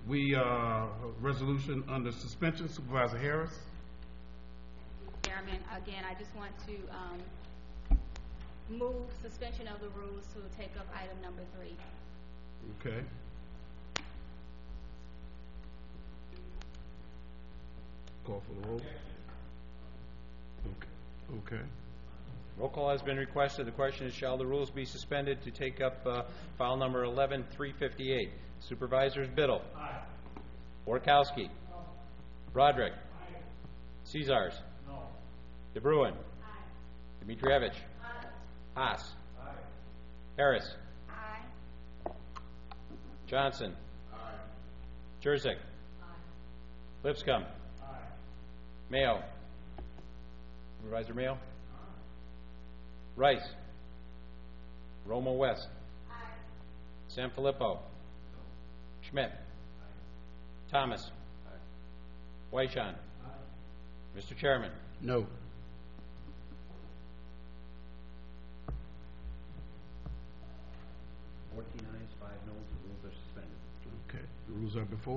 Resolution under suspension, Supervisor Harris. Chairman, again, I just want to move suspension of the rules to take up item number 3. Okay. Call for the roll. Okay. Roll call has been requested. The question is, shall the rules be suspended to take up file number 11-358? Supervisors Biddle. Aye. Borkowski. No. Broderick. Aye. Caesars. No. DeBruin. Aye. Dimitrievich. Aye. Haas. Aye. Harris. Aye. Johnson. Aye. Jurzik. Aye. Lipscomb. Aye. Mayo. Supervisor Mayo. Aye. Rice. Romo West. Aye. Sanfilippo. Schmidt. Aye. Thomas. Aye. Weishon. Aye. Mr. Chairman. No. Ayes, 5 noes. The rules are suspended. Okay. The rules are before